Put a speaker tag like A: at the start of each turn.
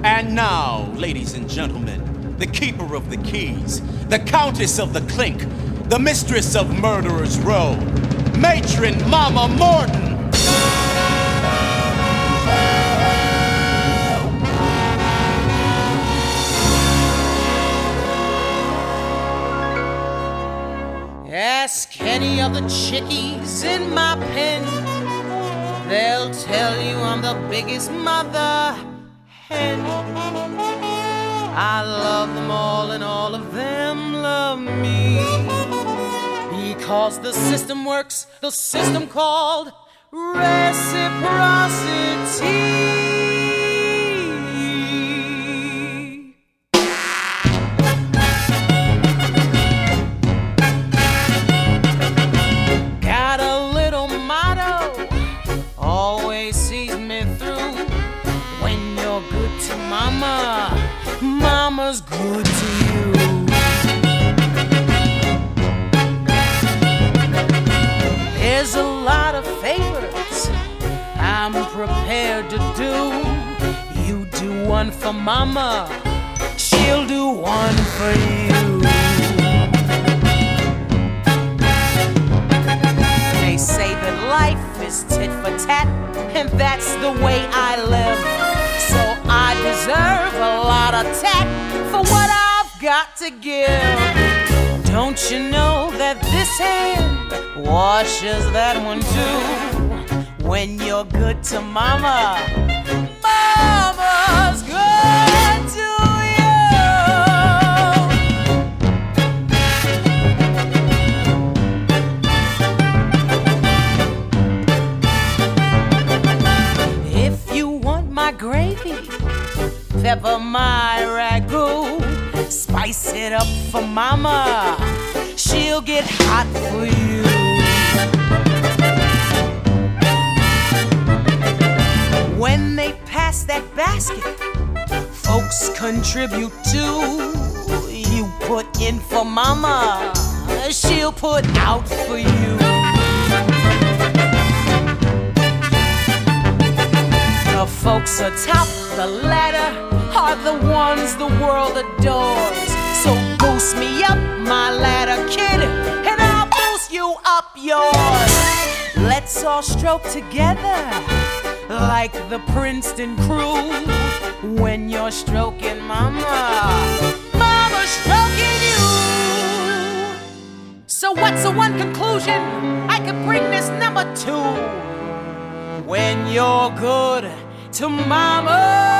A: And now, ladies and gentlemen, the keeper of the keys, the countess of the clink, the mistress of Murderers Row, Matron Mama Morton.
B: Ask any of the chickies in my pen. They'll tell you I'm the biggest mother hen. I love them all and all of them love me. Because the system works, the system called reciprocity. Mama's good to you. There's a lot of favors I'm prepared to do. You do one for Mama, she'll do one for you. They say that life is tit for tat, and that's the way I live. So I deserve a lot of tact for what I've got to give. Don't you know that this hand washes that one too? When you're good to Mama, Mama's good to you. If you want my gravy, pepper my ragu, spice it up for Mama, she'll get hot for you. When they pass that basket, folks contribute too. You put in for Mama, she'll put out for you. The folks atop the ladder are the ones the world adores. So boost me up my ladder, kid, and I'll boost you up yours. Let's all stroke together like the Princeton crew. When you're stroking Mama, Mama's stroking you. So what's the one conclusion I could bring this number to? When you're good to Mama,